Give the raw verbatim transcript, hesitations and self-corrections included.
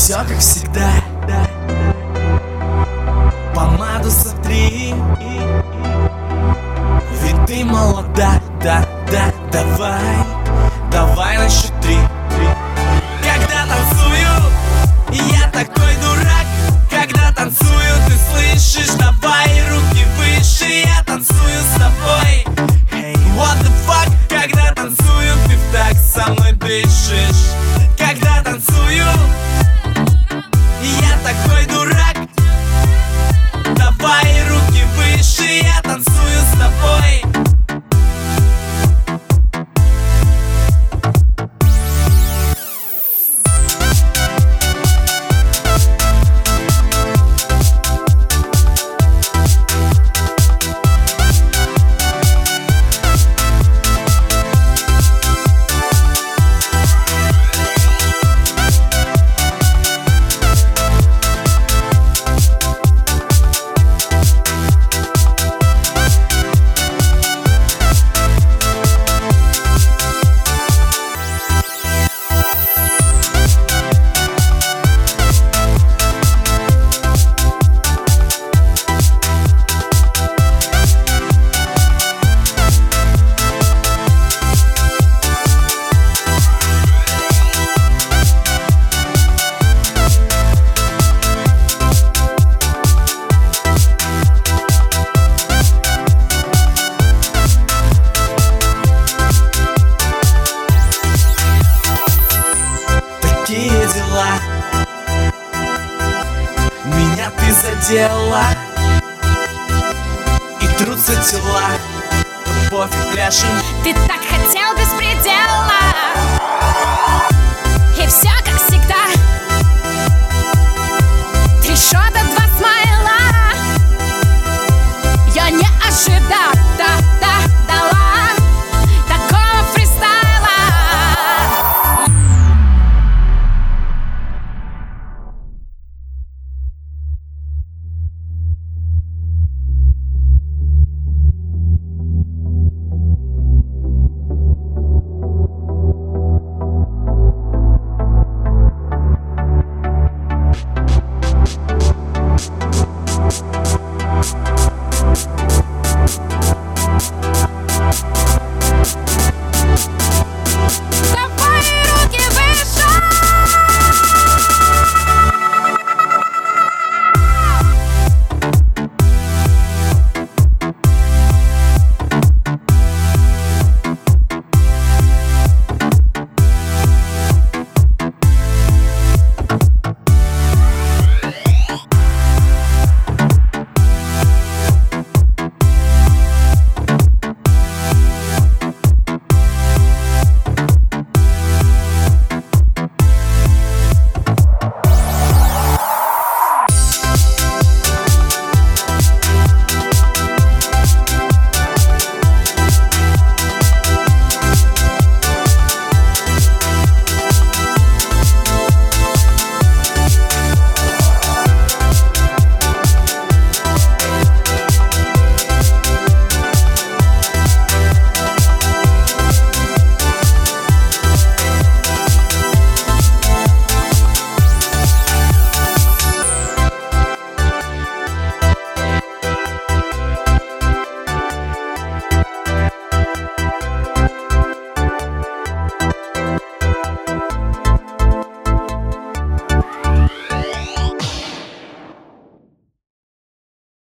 Все как всегда. Помаду сотри, ведь ты молода. Да, да, давай, давай на счет три. Когда танцую, я такой дурак. Когда танцую, ты слышишь? Давай руки выше, я танцую с тобой. Hey, what the fuck? Когда танцую, ты в такт со мной дышишь. Когда танцую, я такой дурак. Давай руки выше, я танцую с тобой. Дела. Меня ты задела, и трутся тела. Пофиг, пляшем. Ты так хотел беспредел.